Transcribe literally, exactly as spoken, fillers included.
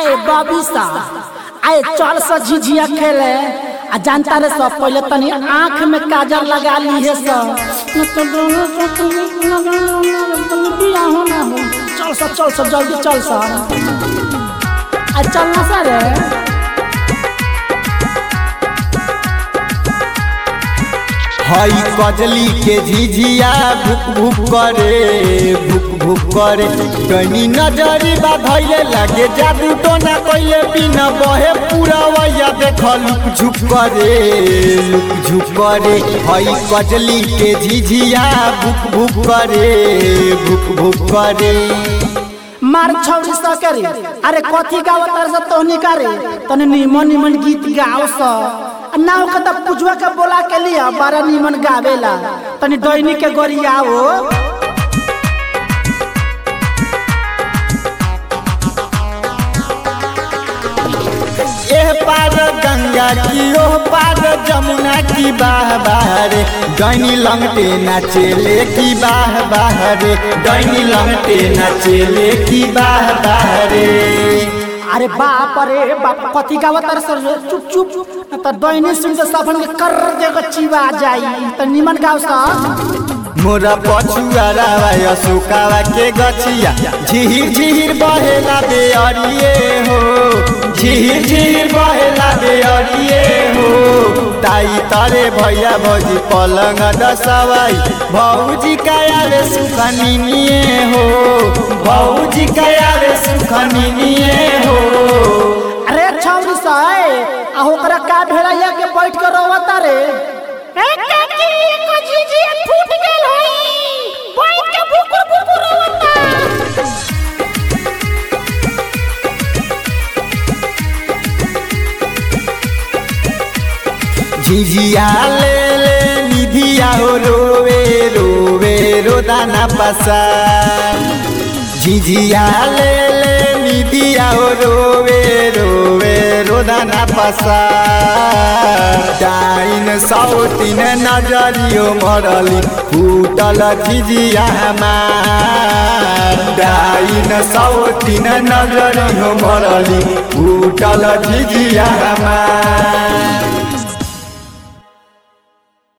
आए बबीसा आए चल से झिझिया खेले आ जानता रे सब पहले तनी आँख में काजल लगा ली है सब चल सा चल सा जल्दी चल सा आ चलना सा रे हई कजली के झिझिया भुक भुक करे भुक भुक करे कनी नजरी बा धैले लागे जादू टोना कइले बिना बहे पूरा वैया देख लुक झुक करे लुक झुक करे हई कजली के झिझिया भुक भुक करे भुक भुक करे मार छौरी सा करे अरे कथी गावत रे तोहनी करे तने निमन निमन गीत गाओ सा नाव के तब पुजवा के बोला के लिया बड़ा निमन गावेला तनी दैनी के गोरियाओ एह पार गंगा की ओह पार जमुना की बाह बाहरे दैनी लंगटे नाचेले की बाह बाहरे दैनी लंगटे नाचेले की बाह बाहरे अरे बाप रे बाप कथी गावत रे सर चुप चुप न त दैनी सुन के सबन के कर देगो चिवा जाई त निमन गाव सा मोरा पछुआरा अशोकावा के गछिया झिहिर झिहिर बहेला बेअरिए हो झिहिर झिहिर बहेला बेअरिए हो ताई तारे भैया भौजी पलंग दसवाई भौजी काया रे सुखनिए हो भौजी काया रे सुखनिए हो अरे छौरी सा आ ओकरा का भेड़ैया के बैठ के रोवता रे ए काकी को झिझिया फूट गेल होई बैठ के भुकुर भुकुर रोवता झिझिया ले ले निधिया हो रोवे रोवे रोदाना पसा झिझिया ले ले निधिया हो रोवे रोवे रोदाना पसा डाइन सौतीन नजरियो मरली फूटल झिझिया हमार डाइन सौतीन नजरियो मरली फूटल झिझिया हमार